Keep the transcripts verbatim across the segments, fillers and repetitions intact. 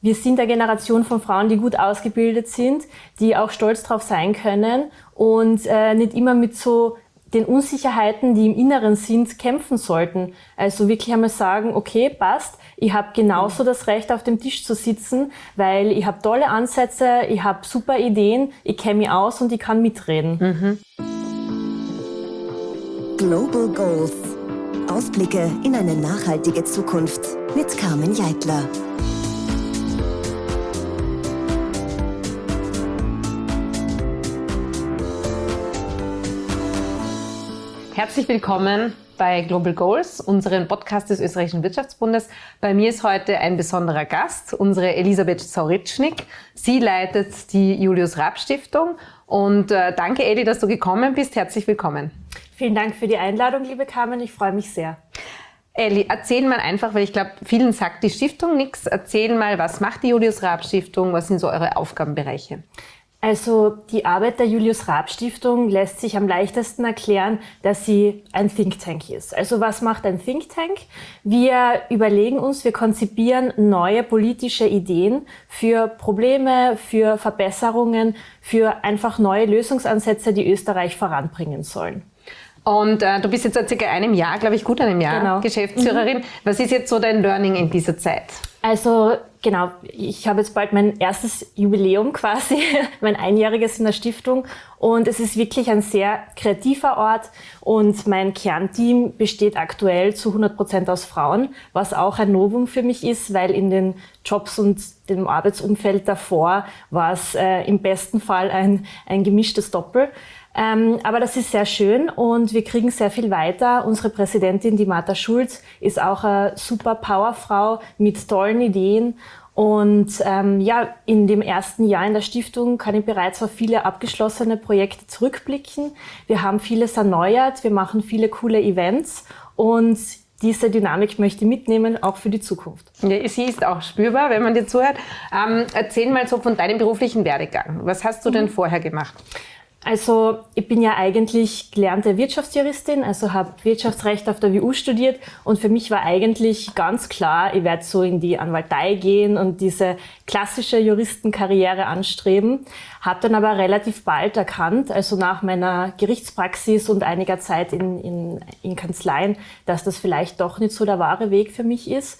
wir sind eine Generation von Frauen, die gut ausgebildet sind, die auch stolz drauf sein können und äh, nicht immer mit so den Unsicherheiten, die im Inneren sind, kämpfen sollten. Also wirklich einmal sagen, okay, passt, ich habe genauso das Recht, auf dem Tisch zu sitzen, weil ich habe tolle Ansätze, ich habe super Ideen, ich kenne mich aus und ich kann mitreden. Mhm. Global Goals. Ausblicke in eine nachhaltige Zukunft mit Carmen Jeitler. Herzlich willkommen bei Global Goals, unserem Podcast des Österreichischen Wirtschaftsbundes. Bei mir ist heute ein besonderer Gast, unsere Elisabeth Zauritschnik. Sie leitet die Julius-Raab-Stiftung. Und äh, danke, Eli, dass du gekommen bist. Herzlich willkommen. Vielen Dank für die Einladung, liebe Carmen. Ich freue mich sehr. Eli, erzähl mal einfach, weil ich glaube, vielen sagt die Stiftung nichts. Erzähl mal, was macht die Julius-Raab-Stiftung? Was sind so eure Aufgabenbereiche? Also die Arbeit der Julius-Raab-Stiftung lässt sich am leichtesten erklären, dass sie ein Think Tank ist. Also was macht ein Think Tank? Wir überlegen uns, wir konzipieren neue politische Ideen für Probleme, für Verbesserungen, für einfach neue Lösungsansätze, die Österreich voranbringen sollen. Und äh, du bist jetzt seit circa einem Jahr, glaube ich, gut einem Jahr, genau. Geschäftsführerin. Mhm. Was ist jetzt so dein Learning in dieser Zeit? Also genau, ich habe jetzt bald mein erstes Jubiläum quasi, mein einjähriges in der Stiftung, und es ist wirklich ein sehr kreativer Ort und mein Kernteam besteht aktuell zu hundert Prozent aus Frauen, was auch ein Novum für mich ist, weil in den Jobs und dem Arbeitsumfeld davor war es äh, im besten Fall ein, ein gemischtes Doppel. Ähm, aber das ist sehr schön und wir kriegen sehr viel weiter. Unsere Präsidentin, die Martha Schulz, ist auch eine super Powerfrau mit tollen Ideen. Und ähm, ja, in dem ersten Jahr in der Stiftung kann ich bereits auf viele abgeschlossene Projekte zurückblicken. Wir haben vieles erneuert, wir machen viele coole Events und diese Dynamik möchte ich mitnehmen, auch für die Zukunft. Ja, sie ist auch spürbar, wenn man dir zuhört. Ähm, erzähl mal so von deinem beruflichen Werdegang. Was hast du denn vorher gemacht? Also ich bin ja eigentlich gelernte Wirtschaftsjuristin, also habe Wirtschaftsrecht auf der W U studiert und für mich war eigentlich ganz klar, ich werde so in die Anwaltei gehen und diese klassische Juristenkarriere anstreben. Habe dann aber relativ bald erkannt, also nach meiner Gerichtspraxis und einiger Zeit in, in, in Kanzleien, dass das vielleicht doch nicht so der wahre Weg für mich ist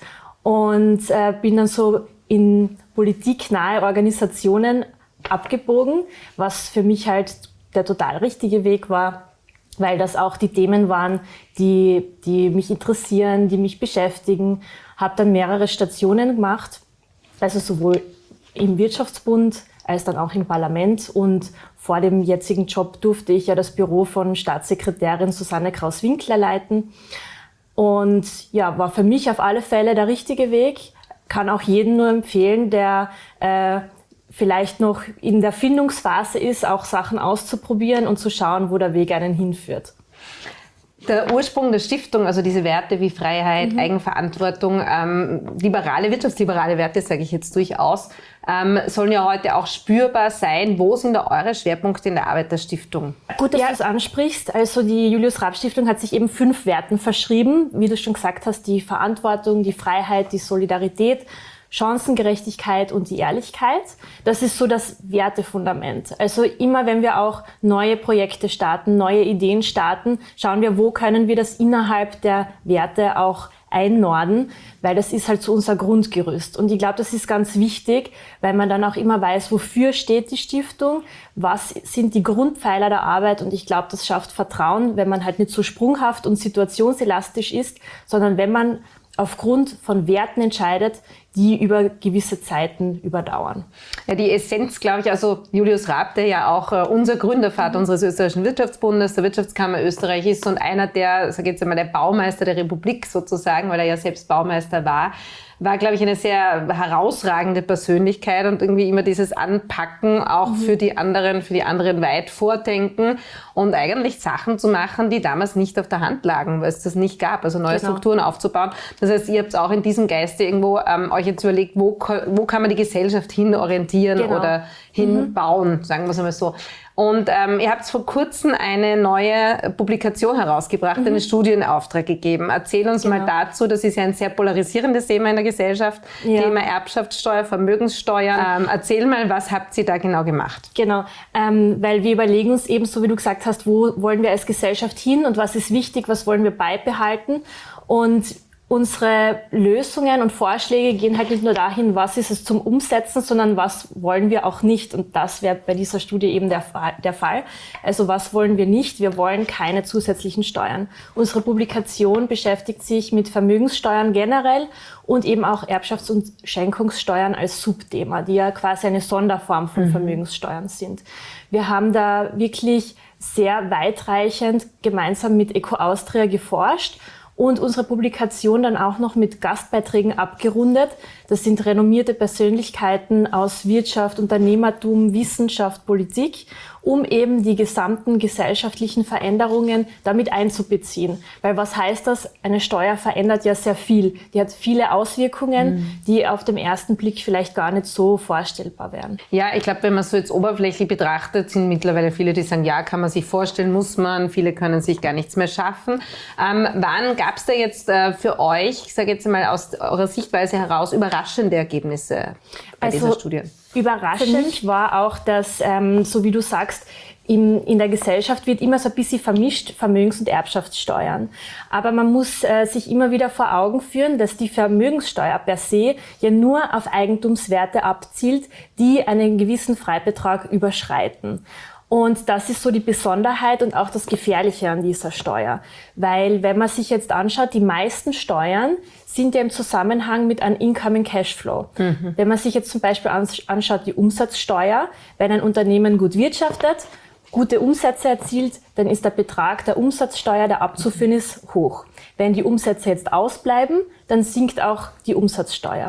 und äh, bin dann so in politiknahe Organisationen abgebogen, was für mich halt der total richtige Weg war, weil das auch die Themen waren, die, die mich interessieren, die mich beschäftigen. Habe dann mehrere Stationen gemacht, also sowohl im Wirtschaftsbund als dann auch im Parlament. Und vor dem jetzigen Job durfte ich ja das Büro von Staatssekretärin Susanne Kraus-Winkler leiten. Und ja, war für mich auf alle Fälle der richtige Weg. Kann auch jedem nur empfehlen, der äh, vielleicht noch in der Findungsphase ist, auch Sachen auszuprobieren und zu schauen, wo der Weg einen hinführt. Der Ursprung der Stiftung, also diese Werte wie Freiheit, mhm. Eigenverantwortung, ähm, liberale, wirtschaftsliberale Werte, sage ich jetzt durchaus, ähm, sollen ja heute auch spürbar sein. Wo sind da eure Schwerpunkte in der Arbeit der Stiftung? Gut, dass ja. du es ansprichst. Also die Julius-Raab-Stiftung hat sich eben fünf Werten verschrieben. Wie du schon gesagt hast, die Verantwortung, die Freiheit, die Solidarität, Chancengerechtigkeit und die Ehrlichkeit. Das ist so das Wertefundament. Also immer, wenn wir auch neue Projekte starten, neue Ideen starten, schauen wir, wo können wir das innerhalb der Werte auch einnorden, weil das ist halt so unser Grundgerüst. Und ich glaube, das ist ganz wichtig, weil man dann auch immer weiß, wofür steht die Stiftung, was sind die Grundpfeiler der Arbeit. Und ich glaube, das schafft Vertrauen, wenn man halt nicht so sprunghaft und situationselastisch ist, sondern wenn man aufgrund von Werten entscheidet, die über gewisse Zeiten überdauern. Ja, die Essenz, glaube ich, also Julius Raab, der ja auch äh, unser Gründervater mhm. unseres österreichischen Wirtschaftsbundes, der Wirtschaftskammer Österreich ist und einer der, sag ich jetzt einmal, der Baumeister der Republik sozusagen, weil er ja selbst Baumeister war, war, glaube ich, eine sehr herausragende Persönlichkeit und irgendwie immer dieses Anpacken auch mhm. für die anderen, für die anderen weit vordenken und eigentlich Sachen zu machen, die damals nicht auf der Hand lagen, weil es das nicht gab, also neue genau. Strukturen aufzubauen. Das heißt, ihr habt auch in diesem Geiste irgendwo ähm, euch jetzt überlegt, wo, wo kann man die Gesellschaft hin orientieren genau. oder hinbauen, mhm. sagen wir es einmal so. Und ähm, ihr habt vor kurzem eine neue Publikation herausgebracht, mhm. eine Studie in Auftrag gegeben. Erzähl uns genau. mal dazu, das ist ja ein sehr polarisierendes Thema in der Gesellschaft, ja. Thema Erbschaftssteuer, Vermögenssteuer. Ähm, erzähl mal, was habt ihr da genau gemacht? Genau, ähm, weil wir überlegen uns eben, so wie du gesagt hast, wo wollen wir als Gesellschaft hin und was ist wichtig, was wollen wir beibehalten. Und unsere Lösungen und Vorschläge gehen halt nicht nur dahin, was ist es zum Umsetzen, sondern was wollen wir auch nicht. Und das wäre bei dieser Studie eben der, der Fall. Also was wollen wir nicht? Wir wollen keine zusätzlichen Steuern. Unsere Publikation beschäftigt sich mit Vermögenssteuern generell und eben auch Erbschafts- und Schenkungssteuern als Subthema, die ja quasi eine Sonderform von mhm. Vermögenssteuern sind. Wir haben da wirklich sehr weitreichend gemeinsam mit Eco Austria geforscht und unsere Publikation dann auch noch mit Gastbeiträgen abgerundet. Das sind renommierte Persönlichkeiten aus Wirtschaft, Unternehmertum, Wissenschaft, Politik, um eben die gesamten gesellschaftlichen Veränderungen damit einzubeziehen. Weil was heißt das? Eine Steuer verändert ja sehr viel. Die hat viele Auswirkungen, mhm. die auf den ersten Blick vielleicht gar nicht so vorstellbar wären. Ja, ich glaube, wenn man so jetzt oberflächlich betrachtet, sind mittlerweile viele, die sagen, ja, kann man sich vorstellen, muss man. Viele können sich gar nichts mehr schaffen. Ähm, wann gab es da jetzt äh, für euch, ich sage jetzt mal aus eurer Sichtweise heraus, überraschende Ergebnisse bei also, dieser Studie? Überraschend für mich war auch, dass, ähm, so wie du sagst, in, in der Gesellschaft wird immer so ein bisschen vermischt Vermögens- und Erbschaftssteuern. Aber man muss äh, sich immer wieder vor Augen führen, dass die Vermögenssteuer per se ja nur auf Eigentumswerte abzielt, die einen gewissen Freibetrag überschreiten. Und das ist so die Besonderheit und auch das Gefährliche an dieser Steuer. Weil wenn man sich jetzt anschaut, die meisten Steuern sind ja im Zusammenhang mit einem Incoming Cashflow. Mhm. Wenn man sich jetzt zum Beispiel anschaut, die Umsatzsteuer, wenn ein Unternehmen gut wirtschaftet, gute Umsätze erzielt, dann ist der Betrag der Umsatzsteuer, der abzuführen ist, hoch. Wenn die Umsätze jetzt ausbleiben, dann sinkt auch die Umsatzsteuer.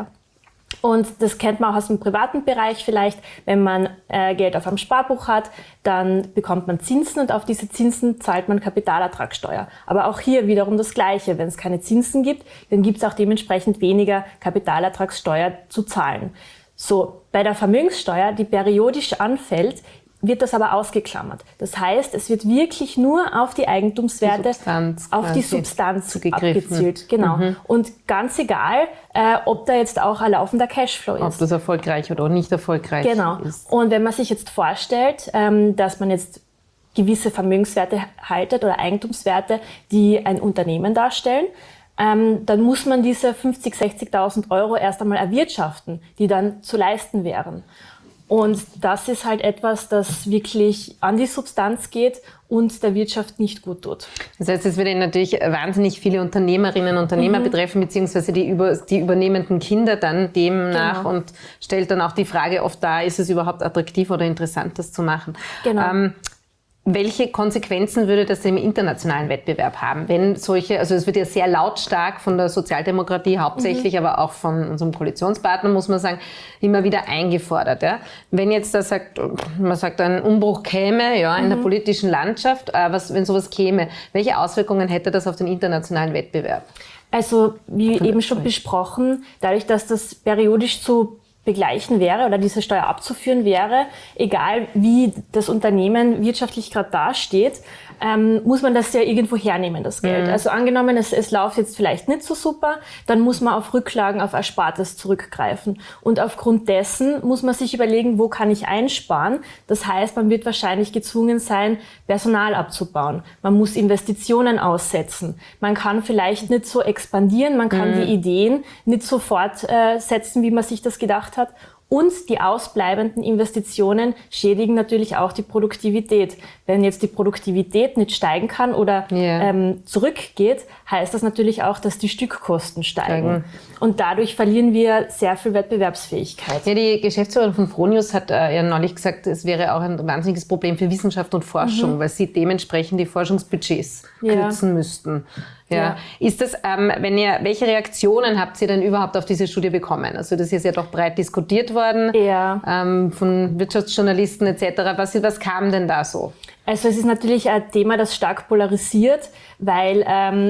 Und das kennt man auch aus dem privaten Bereich vielleicht. Wenn man äh, Geld auf einem Sparbuch hat, dann bekommt man Zinsen und auf diese Zinsen zahlt man Kapitalertragssteuer. Aber auch hier wiederum das Gleiche. Wenn es keine Zinsen gibt, dann gibt es auch dementsprechend weniger Kapitalertragssteuer zu zahlen. So, bei der Vermögenssteuer, die periodisch anfällt, wird das aber ausgeklammert. Das heißt, es wird wirklich nur auf die Eigentumswerte, die Substanz auf die Substanz abgezielt. Genau. Mhm. Und ganz egal, äh, ob da jetzt auch ein laufender Cashflow ist. Ob das erfolgreich oder nicht erfolgreich genau. ist. Und wenn man sich jetzt vorstellt, ähm, dass man jetzt gewisse Vermögenswerte haltet oder Eigentumswerte, die ein Unternehmen darstellen, ähm, dann muss man diese fünfzigtausend, sechzigtausend Euro erst einmal erwirtschaften, die dann zu leisten wären. Und das ist halt etwas, das wirklich an die Substanz geht und der Wirtschaft nicht gut tut. Das heißt, es würde natürlich wahnsinnig viele Unternehmerinnen und Unternehmer mhm. betreffen, beziehungsweise die, über, die übernehmenden Kinder dann demnach genau. und stellt dann auch die Frage oft dar, ist es überhaupt attraktiv oder interessant, das zu machen? Genau. Ähm, Welche Konsequenzen würde das im internationalen Wettbewerb haben, wenn solche, also es wird ja sehr lautstark von der Sozialdemokratie hauptsächlich, mhm. aber auch von unserem Koalitionspartner, muss man sagen, immer wieder eingefordert. Ja? Wenn jetzt da sagt, man sagt, ein Umbruch käme ja, in mhm. der politischen Landschaft, äh, was, wenn sowas käme, welche Auswirkungen hätte das auf den internationalen Wettbewerb? Also wie eben schon besprochen, dadurch, dass das periodisch zu begleichen wäre oder diese Steuer abzuführen wäre, egal wie das Unternehmen wirtschaftlich gerade dasteht, ähm, muss man das ja irgendwo hernehmen, das Geld. Mhm. Also angenommen, es, es läuft jetzt vielleicht nicht so super, dann muss man auf Rücklagen, auf Erspartes zurückgreifen. Und aufgrund dessen muss man sich überlegen, wo kann ich einsparen? Das heißt, man wird wahrscheinlich gezwungen sein, Personal abzubauen. Man muss Investitionen aussetzen. Man kann vielleicht nicht so expandieren, man kann mhm. die Ideen nicht so fortsetzen, wie man sich das gedacht hat. Und die ausbleibenden Investitionen schädigen natürlich auch die Produktivität. Wenn jetzt die Produktivität nicht steigen kann oder yeah. ähm, zurückgeht, heißt das natürlich auch, dass die Stückkosten steigen. Steigen. Und dadurch verlieren wir sehr viel Wettbewerbsfähigkeit. Ja, die Geschäftsführerin von Fronius hat äh, ja neulich gesagt, es wäre auch ein wahnsinniges Problem für Wissenschaft und Forschung, mhm. weil sie dementsprechend die Forschungsbudgets ja. kürzen müssten. Ja. ja. Ist das, ähm, wenn ihr, welche Reaktionen habt ihr denn überhaupt auf diese Studie bekommen? Also das ist ja doch breit diskutiert worden, ja. ähm, von Wirtschaftsjournalisten et cetera. Was, was kam denn da so? Also es ist natürlich ein Thema, das stark polarisiert, weil ähm,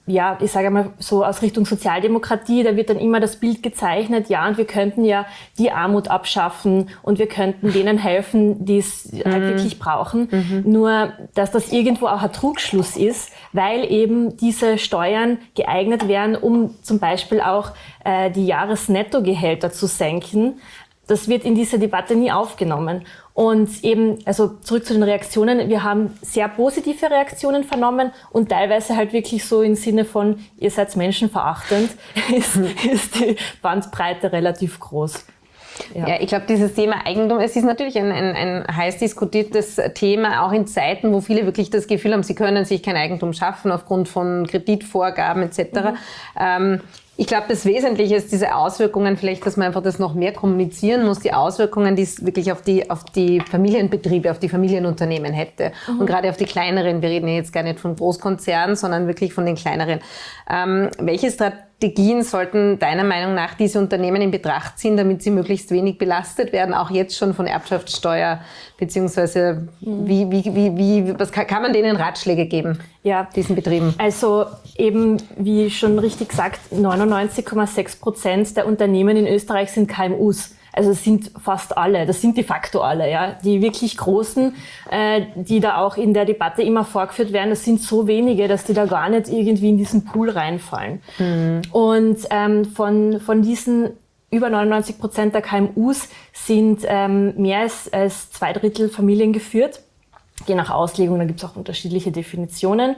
ja, ich sage mal so aus Richtung Sozialdemokratie, da wird dann immer das Bild gezeichnet, ja, und wir könnten ja die Armut abschaffen und wir könnten denen helfen, die es mhm. halt wirklich brauchen. Mhm. Nur, dass das irgendwo auch ein Trugschluss ist, weil eben diese Steuern geeignet wären, um zum Beispiel auch äh, die Jahresnettogehälter zu senken. Das wird in dieser Debatte nie aufgenommen. Und eben, also zurück zu den Reaktionen, wir haben sehr positive Reaktionen vernommen und teilweise halt wirklich so im Sinne von, ihr seid menschenverachtend, ist, ist die Bandbreite relativ groß. Ja, ja, ich glaube, dieses Thema Eigentum, es ist natürlich ein, ein, ein heiß diskutiertes Thema, auch in Zeiten, wo viele wirklich das Gefühl haben, sie können sich kein Eigentum schaffen aufgrund von Kreditvorgaben et cetera. Mhm. Ähm, Ich glaube, das Wesentliche ist diese Auswirkungen, vielleicht, dass man einfach das noch mehr kommunizieren muss, die Auswirkungen, die es wirklich auf die, auf die Familienbetriebe, auf die Familienunternehmen hätte. Mhm. Und gerade auf die kleineren, wir reden ja jetzt gar nicht von Großkonzernen, sondern wirklich von den kleineren. Ähm, welche Strategien sollten deiner Meinung nach diese Unternehmen in Betracht ziehen, damit sie möglichst wenig belastet werden, auch jetzt schon von Erbschaftssteuer, beziehungsweise mhm. wie, wie, wie, wie, was kann, kann man denen Ratschläge geben, ja, diesen Betrieben? Also eben, wie schon richtig gesagt, neunundneunzig Komma sechs Prozent der Unternehmen in Österreich sind K M Us. Also es sind fast alle, das sind de facto alle, ja. Die wirklich Großen, äh, die da auch in der Debatte immer vorgeführt werden, das sind so wenige, dass die da gar nicht irgendwie in diesen Pool reinfallen. Mhm. Und ähm, von, von diesen über neunundneunzig Prozent der K M Us sind ähm, mehr als, als zwei Drittel familiengeführt. Je nach Auslegung, da gibt es auch unterschiedliche Definitionen.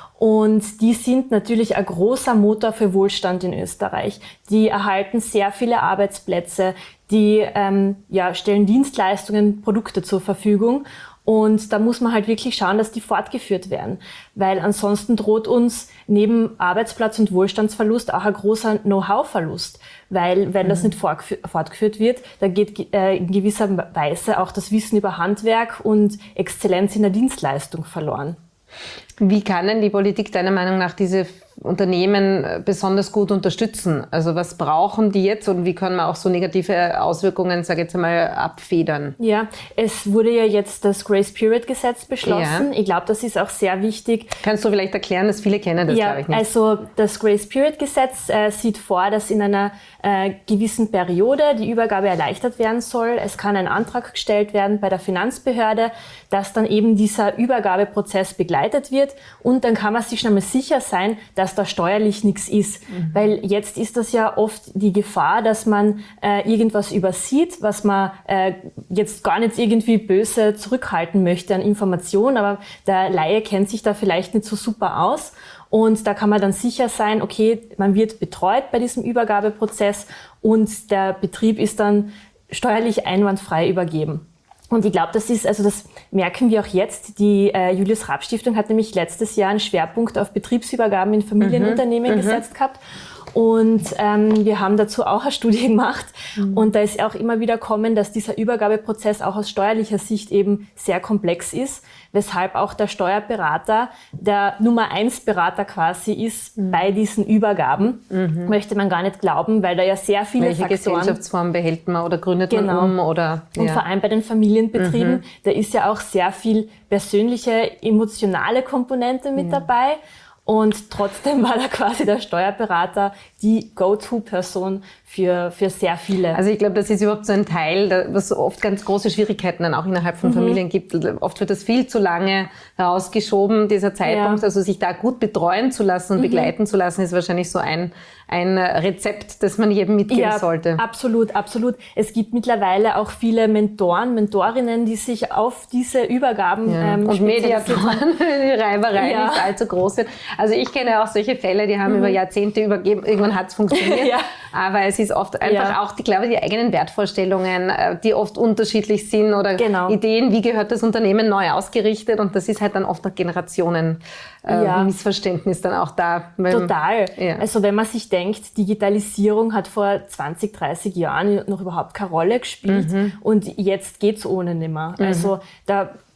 Und die sind natürlich ein großer Motor für Wohlstand in Österreich. Die erhalten sehr viele Arbeitsplätze, die ähm, ja, stellen Dienstleistungen, Produkte zur Verfügung. Und da muss man halt wirklich schauen, dass die fortgeführt werden. Weil ansonsten droht uns neben Arbeitsplatz- und Wohlstandsverlust auch ein großer Know-how-Verlust. Weil wenn das nicht fortgeführt wird, dann geht äh, in gewisser Weise auch das Wissen über Handwerk und Exzellenz in der Dienstleistung verloren. Wie kann denn die Politik deiner Meinung nach diese Unternehmen besonders gut unterstützen? Also was brauchen die jetzt und wie können wir auch so negative Auswirkungen, sage ich jetzt einmal, abfedern? Ja, es wurde ja jetzt das Grace-Period-Gesetz beschlossen. Ja. Ich glaube, das ist auch sehr wichtig. Kannst du vielleicht erklären, dass viele kennen das, ja, glaube ich nicht. Also das Grace-Period-Gesetz äh, sieht vor, dass in einer äh, gewissen Periode die Übergabe erleichtert werden soll. Es kann ein Antrag gestellt werden bei der Finanzbehörde, dass dann eben dieser Übergabeprozess begleitet wird und dann kann man sich schon einmal sicher sein, dass da steuerlich nichts ist. Mhm. Weil jetzt ist das ja oft die Gefahr, dass man äh, irgendwas übersieht, was man äh, jetzt gar nicht irgendwie böse zurückhalten möchte an Informationen, aber der Laie kennt sich da vielleicht nicht so super aus. Und da kann man dann sicher sein, okay, man wird betreut bei diesem Übergabeprozess und der Betrieb ist dann steuerlich einwandfrei übergeben. Und ich glaube, das ist, also das merken wir auch jetzt. Die äh, Julius-Raab-Stiftung hat nämlich letztes Jahr einen Schwerpunkt auf Betriebsübergaben in Familienunternehmen mhm, gesetzt gehabt. Und ähm, wir haben dazu auch eine Studie gemacht. Mhm. Und da ist auch immer wieder kommen, dass dieser Übergabeprozess auch aus steuerlicher Sicht eben sehr komplex ist, weshalb auch der Steuerberater der Nummer eins Berater quasi ist mhm. bei diesen Übergaben. Mhm. Möchte man gar nicht glauben, weil da ja sehr viele Welche Faktoren... Gesellschaftsform behält man oder gründet genau. man um? Oder, ja. Und vor allem bei den Familienbetrieben, mhm. da ist ja auch sehr viel persönliche, emotionale Komponente mit ja. dabei. Und trotzdem war da quasi der Steuerberater die Go-To-Person für, für sehr viele. Also ich glaube, das ist überhaupt so ein Teil, was oft ganz große Schwierigkeiten dann auch innerhalb von mhm. Familien gibt. Oft wird das viel zu lange rausgeschoben, dieser Zeitpunkt. Ja. Also sich da gut betreuen zu lassen und mhm. begleiten zu lassen, ist wahrscheinlich so ein, ein Rezept, das man jedem mitgeben ja, sollte. Absolut, absolut. Es gibt mittlerweile auch viele Mentoren, Mentorinnen, die sich auf diese Übergaben ja. ähm, und Mediatoren, die Reiberei ja. nicht allzu groß wird. Also ich kenne auch solche Fälle, die haben mhm. über Jahrzehnte übergeben, irgendwann hat es funktioniert, ja. aber es ist oft einfach ja. auch, die, glaube ich, die eigenen Wertvorstellungen, die oft unterschiedlich sind oder genau. Ideen, wie gehört das Unternehmen neu ausgerichtet und das ist halt dann oft nach Generationen äh, ja. Missverständnis dann auch da. Wenn, Total. Ja. Also wenn man sich denkt, Digitalisierung hat vor zwanzig, dreißig Jahren noch überhaupt keine Rolle gespielt mhm. und jetzt geht's ohne nimmer. Mhm. Also da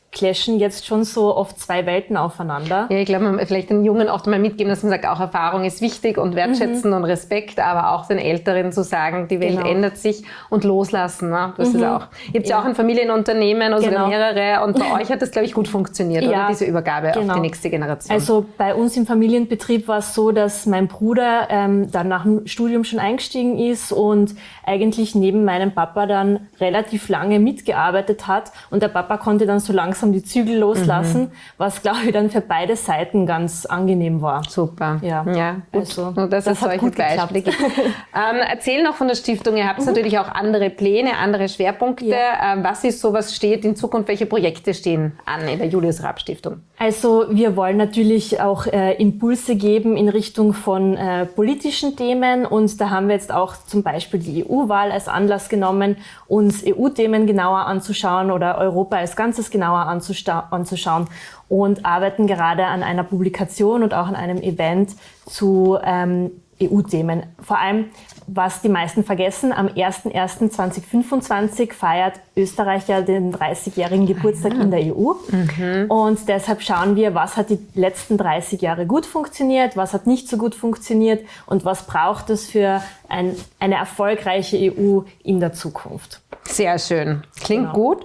clashen jetzt schon so oft zwei Welten aufeinander. Ja, ich glaube, man vielleicht den Jungen oft mal mitgeben, dass man sagt, auch Erfahrung ist wichtig und Wertschätzen mhm. und Respekt, aber auch den Älteren zu sagen, die Welt genau. ändert sich und loslassen. Ne? Das mhm. ist auch. Ihr habt ja auch ein Familienunternehmen, also genau. mehrere, und bei euch hat das, glaube ich, gut funktioniert, ja, oder? Diese Übergabe genau. auf die nächste Generation. Also bei uns im Familienbetrieb war es so, dass mein Bruder ähm, dann nach dem Studium schon eingestiegen ist und eigentlich neben meinem Papa dann relativ lange mitgearbeitet hat und der Papa konnte dann so langsam die Zügel loslassen, mhm. was, glaube ich, dann für beide Seiten ganz angenehm war. Super. Ja, ja gut. Also, Nur, dass das es solche Beispiele gibt. ähm, erzähl noch von der Stiftung. Ihr habt mhm. natürlich auch andere Pläne, andere Schwerpunkte. Ja. Ähm, was ist so, was steht in Zukunft? Welche Projekte stehen an in der Julius-Raab-Stiftung? Also wir wollen natürlich auch äh, Impulse geben in Richtung von äh, politischen Themen und da haben wir jetzt auch zum Beispiel die E U-Wahl als Anlass genommen, uns E U-Themen genauer anzuschauen oder Europa als Ganzes genauer anzuschauen und arbeiten gerade an einer Publikation und auch an einem Event zu ähm, E U-Themen. Vor allem, was die meisten vergessen, am erster erster zweitausendfünfundzwanzig feiert Österreich ja den dreißigjährigen Geburtstag in der E U. Mhm. Und deshalb schauen wir, was hat die letzten dreißig Jahre gut funktioniert, was hat nicht so gut funktioniert und was braucht es für ein, eine erfolgreiche E U in der Zukunft. Sehr schön. Klingt genau. gut.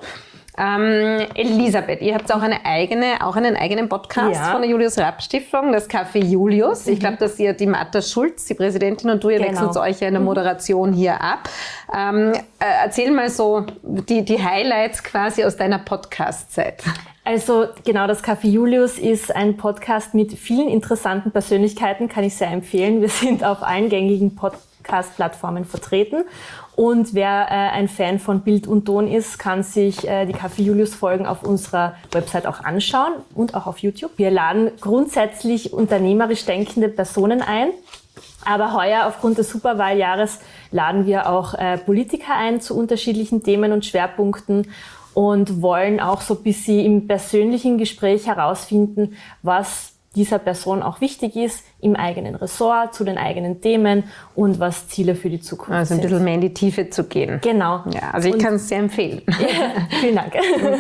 Ähm, Elisabeth, ihr habt auch eine eigene, auch einen eigenen Podcast ja. von der Julius-Raab-Stiftung, das Café Julius. Mhm. Ich glaube, dass ihr die Martha Schulz, die Präsidentin, und du, ihr genau. wechselt euch ja in der Moderation hier ab. Ähm, äh, erzähl mal so die, die Highlights quasi aus deiner Podcast-Zeit. Also genau, das Café Julius ist ein Podcast mit vielen interessanten Persönlichkeiten, kann ich sehr empfehlen. Wir sind auf allen gängigen Podcast-Plattformen vertreten. Und wer äh, ein Fan von Bild und Ton ist, kann sich äh, die Café Julius Folgen auf unserer Website auch anschauen und auch auf YouTube. Wir laden grundsätzlich unternehmerisch denkende Personen ein. Aber heuer aufgrund des Superwahljahres laden wir auch äh, Politiker ein zu unterschiedlichen Themen und Schwerpunkten und wollen auch so ein bisschen im persönlichen Gespräch herausfinden, was dieser Person auch wichtig ist, im eigenen Ressort, zu den eigenen Themen und was Ziele für die Zukunft sind. Also ein bisschen mehr in die Tiefe zu gehen. Genau. Ja, also ich kann es sehr empfehlen. Ja, vielen Dank.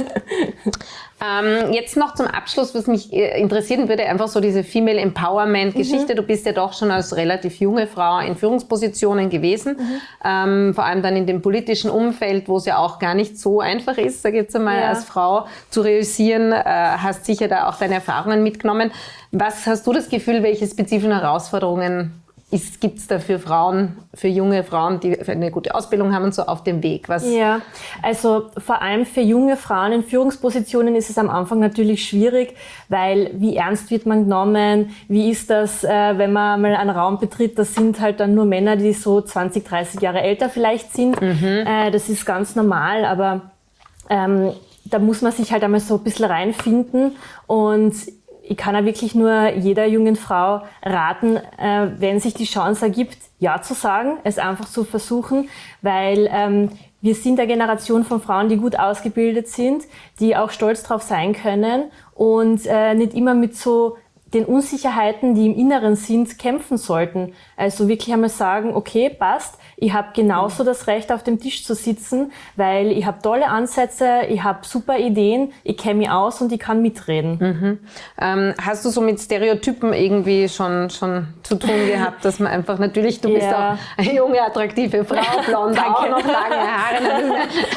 ähm, jetzt noch zum Abschluss, was mich interessieren würde, einfach so diese Female Empowerment-Geschichte. Mhm. Du bist ja doch schon als relativ junge Frau in Führungspositionen gewesen, mhm. ähm, vor allem dann in dem politischen Umfeld, wo es ja auch gar nicht so einfach ist, sage ich jetzt einmal, ja. als Frau zu reüssieren, äh, hast sicher da auch deine Erfahrungen mitgenommen. Was hast du das Gefühl, welche spezifischen Herausforderungen gibt es da für Frauen, für junge Frauen, die eine gute Ausbildung haben und so auf dem Weg? Was ja, also vor allem für junge Frauen in Führungspositionen ist es am Anfang natürlich schwierig, weil wie ernst wird man genommen? Wie ist das, äh, wenn man mal einen Raum betritt? Das sind halt dann nur Männer, die so zwanzig, dreißig Jahre älter vielleicht sind. Mhm. Äh, das ist ganz normal, aber ähm, da muss man sich halt einmal so ein bisschen reinfinden und ich kann ja wirklich nur jeder jungen Frau raten, äh, wenn sich die Chance ergibt, Ja zu sagen, es einfach zu versuchen, weil ähm, wir sind eine Generation von Frauen, die gut ausgebildet sind, die auch stolz drauf sein können und äh, nicht immer mit so den Unsicherheiten, die im Inneren sind, kämpfen sollten. Also wirklich einmal sagen, okay, passt, ich habe genauso das Recht, auf dem Tisch zu sitzen, weil ich habe tolle Ansätze, ich habe super Ideen, ich kenne mich aus und ich kann mitreden. Mhm. Ähm, hast du so mit Stereotypen irgendwie schon, schon zu tun gehabt, dass man einfach natürlich, du ja. bist auch eine junge, attraktive Frau, blond, auch noch lange Haare.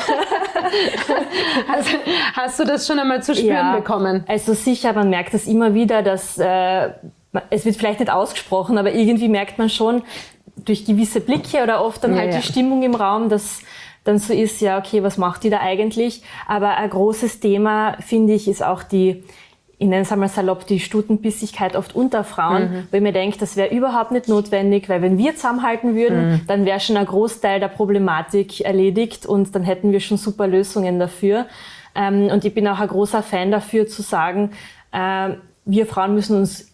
hast, hast du das schon einmal zu spüren ja. bekommen? Also sicher, man merkt es immer wieder, dass äh, es wird vielleicht nicht ausgesprochen, aber irgendwie merkt man schon, durch gewisse Blicke oder oft dann ja, halt ja. die Stimmung im Raum, dass dann so ist, ja, okay, was macht die da eigentlich? Aber ein großes Thema, finde ich, ist auch die, ich nenne es einmal salopp, die Stutenbissigkeit oft unter Frauen, mhm. weil ich mir denke, das wäre überhaupt nicht notwendig, weil wenn wir zusammenhalten würden, mhm. dann wäre schon ein Großteil der Problematik erledigt und dann hätten wir schon super Lösungen dafür. Und ich bin auch ein großer Fan dafür, zu sagen, wir Frauen müssen uns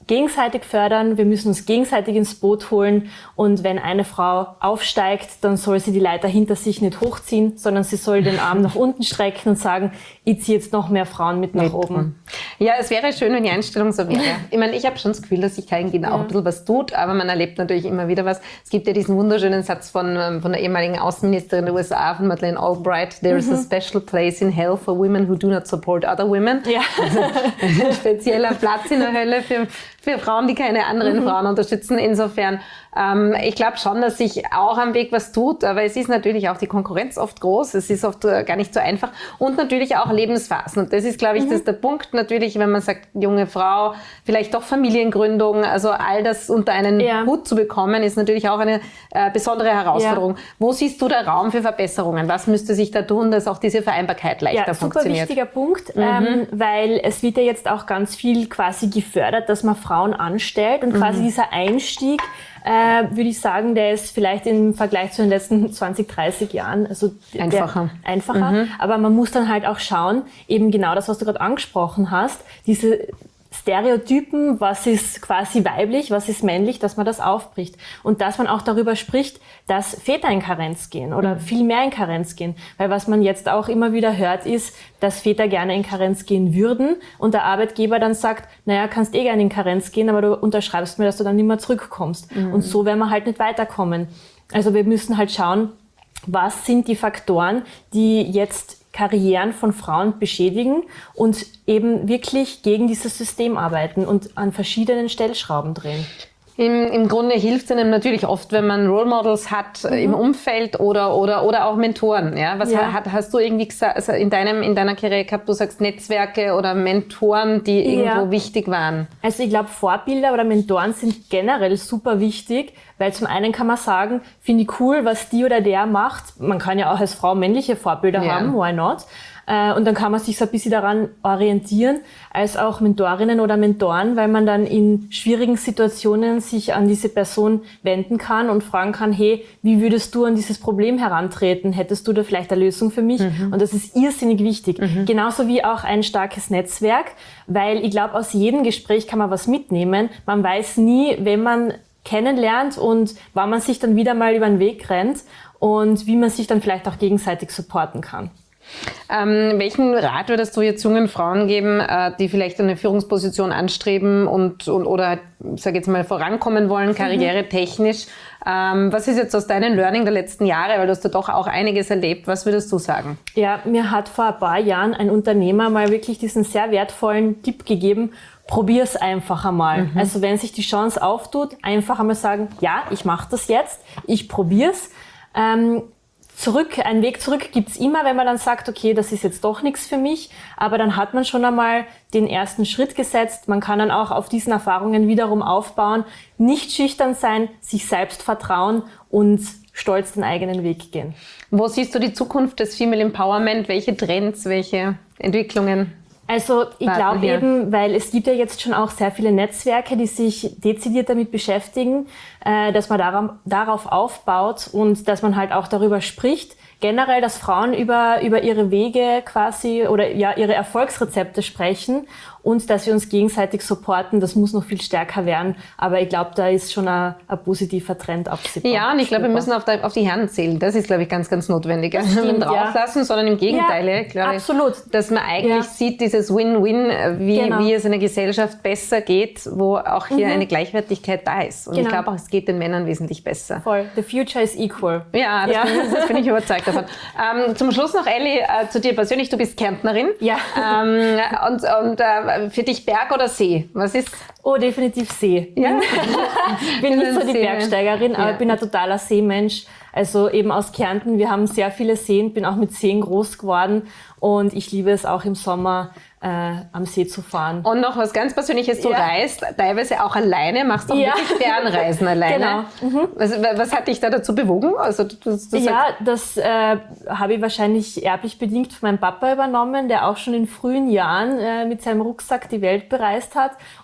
gegenseitig fördern, wir müssen uns gegenseitig ins Boot holen und wenn eine Frau aufsteigt, dann soll sie die Leiter hinter sich nicht hochziehen, sondern sie soll den Arm nach unten strecken und sagen, ich ziehe jetzt noch mehr Frauen mit nach oben. Ja, es wäre schön, wenn die Einstellung so wäre. Ich meine, ich habe schon das Gefühl, dass sich dahingehend auch Ja. ein bisschen was tut, aber man erlebt natürlich immer wieder was. Es gibt ja diesen wunderschönen Satz von, ähm, von der ehemaligen Außenministerin der U S A, von Madeleine Albright, "There is a special place in hell for women who do not support other women." Ja. Also ein spezieller Platz in der Hölle für, für Frauen, die keine anderen mhm. Frauen unterstützen. Insofern, ähm, ich glaube schon, dass sich auch am Weg was tut, aber es ist natürlich auch die Konkurrenz oft groß, es ist oft äh, gar nicht so einfach und natürlich auch Lebensphasen. Und das ist, glaube ich, mhm. das ist der Punkt natürlich, wenn man sagt, junge Frau, vielleicht doch Familiengründung, also all das unter einen ja. Hut zu bekommen, ist natürlich auch eine äh, besondere Herausforderung. Ja. Wo siehst du da Raum für Verbesserungen? Was müsste sich da tun, dass auch diese Vereinbarkeit leichter ja, funktioniert? Super wichtiger Punkt, mhm. ähm, weil es wird ja jetzt auch ganz viel quasi gefördert, dass man Frauen anstellt und mhm. quasi dieser Einstieg, äh, würde ich sagen, der ist vielleicht im Vergleich zu den letzten zwanzig, dreißig Jahren also einfacher. Der, einfacher. Mhm. Aber man muss dann halt auch schauen, eben genau das, was du gerade angesprochen hast, diese Stereotypen, was ist quasi weiblich, was ist männlich, dass man das aufbricht. Und dass man auch darüber spricht, dass Väter in Karenz gehen oder viel mehr in Karenz gehen. Weil was man jetzt auch immer wieder hört, ist, dass Väter gerne in Karenz gehen würden und der Arbeitgeber dann sagt, naja, kannst eh gerne in Karenz gehen, aber du unterschreibst mir, dass du dann nicht mehr zurückkommst. Mhm. Und so werden wir halt nicht weiterkommen. Also wir müssen halt schauen, was sind die Faktoren, die jetzt Karrieren von Frauen beschädigen und eben wirklich gegen dieses System arbeiten und an verschiedenen Stellschrauben drehen. Im, Im Grunde hilft es einem natürlich oft, wenn man Role Models hat mhm. im Umfeld oder, oder, oder auch Mentoren. Ja? Was ja. Hat, hast du irgendwie gesagt, also in, deinem, in deiner Karriere gehabt, du sagst Netzwerke oder Mentoren, die irgendwo ja. wichtig waren? Also ich glaube, Vorbilder oder Mentoren sind generell super wichtig, weil zum einen kann man sagen, finde ich cool, was die oder der macht. Man kann ja auch als Frau männliche Vorbilder ja. haben, why not? Und dann kann man sich so ein bisschen daran orientieren, als auch Mentorinnen oder Mentoren, weil man dann in schwierigen Situationen sich an diese Person wenden kann und fragen kann, hey, wie würdest du an dieses Problem herantreten? Hättest du da vielleicht eine Lösung für mich? Mhm. Und das ist irrsinnig wichtig. Mhm. Genauso wie auch ein starkes Netzwerk, weil ich glaube, aus jedem Gespräch kann man was mitnehmen. Man weiß nie, wenn man kennenlernt und wann man sich dann wieder mal über den Weg rennt und wie man sich dann vielleicht auch gegenseitig supporten kann. Ähm, welchen Rat würdest du jetzt jungen Frauen geben, äh, die vielleicht eine Führungsposition anstreben und, und oder, sag jetzt mal, vorankommen wollen, karrieretechnisch? Ähm, was ist jetzt aus deinem Learning der letzten Jahre, weil du hast da doch auch einiges erlebt, was würdest du sagen? Ja, mir hat vor ein paar Jahren ein Unternehmer mal wirklich diesen sehr wertvollen Tipp gegeben, probier's einfach einmal. Mhm. Also wenn sich die Chance auftut, einfach einmal sagen, ja, ich mache das jetzt, ich probier's. Ähm, Zurück, einen Weg zurück gibt's immer, wenn man dann sagt, okay, das ist jetzt doch nichts für mich, aber dann hat man schon einmal den ersten Schritt gesetzt. Man kann dann auch auf diesen Erfahrungen wiederum aufbauen, nicht schüchtern sein, sich selbst vertrauen und stolz den eigenen Weg gehen. Wo siehst du die Zukunft des Female Empowerment? Welche Trends, welche Entwicklungen? Also ich glaube eben, weil es gibt ja jetzt schon auch sehr viele Netzwerke, die sich dezidiert damit beschäftigen, äh, dass man darauf, darauf aufbaut und dass man halt auch darüber spricht. Generell, dass Frauen über, über ihre Wege quasi oder ja ihre Erfolgsrezepte sprechen und dass wir uns gegenseitig supporten, das muss noch viel stärker werden. Aber ich glaube, da ist schon ein, ein positiver Trend absehbar. Ja, und ich glaube, wir müssen auf, der, auf die Herren zählen. Das ist, glaube ich, ganz, ganz notwendig. Das nicht stimmt, drauflassen, ja. sondern im Gegenteil. Ja, ich glaube, absolut. Dass man eigentlich ja. sieht, dieses Win-Win, wie, genau. wie es in der Gesellschaft besser geht, wo auch hier mhm. eine Gleichwertigkeit da ist. Und genau. ich glaube auch, es geht den Männern wesentlich besser. Voll. The future is equal. Ja, das, ja. Bin, das bin ich überzeugt davon. Ähm, zum Schluss noch, Elli, äh, zu dir persönlich. Du bist Kärntnerin. Ja. Ähm, und und äh, für dich Berg oder See? Was ist? Oh, definitiv See. Ja? Ich bin nicht so die Bergsteigerin, aber ja. ich bin ein totaler Seemensch. Also eben aus Kärnten, wir haben sehr viele Seen, bin auch mit Seen groß geworden und ich liebe es auch im Sommer äh, am See zu fahren. Und noch was ganz Persönliches, du ja. reist teilweise auch alleine, machst auch ja. wirklich Fernreisen alleine. Genau. Mhm. Was, was hat dich da dazu bewogen? Also, du, du ja, das äh, habe ich wahrscheinlich erblich bedingt von meinem Papa übernommen, der auch schon in frühen Jahren äh, mit seinem Rucksack die Welt bereist hat und der hat immer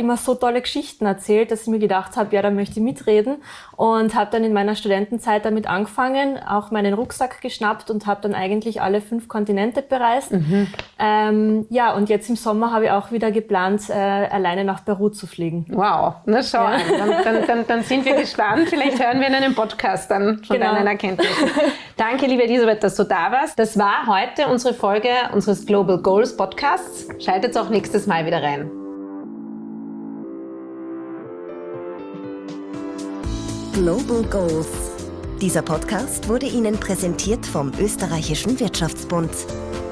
immer so tolle Geschichten erzählt, dass ich mir gedacht habe, ja, da möchte ich mitreden und habe dann in meiner Studentenzeit damit angefangen, auch meinen Rucksack geschnappt und habe dann eigentlich alle fünf Kontinente bereist. Mhm. Ähm, ja, und jetzt im Sommer habe ich auch wieder geplant, äh, alleine nach Peru zu fliegen. Wow, na schau ja. an. Dann, dann, dann, dann sind wir gespannt. Vielleicht hören wir in einem Podcast dann von genau. deinen Erkenntnissen. Danke, liebe Elisabeth, dass du da warst. Das war heute unsere Folge unseres Global Goals Podcasts. Schaltet auch nächstes Mal wieder rein. Global Goals. Dieser Podcast wurde Ihnen präsentiert vom Österreichischen Wirtschaftsbund.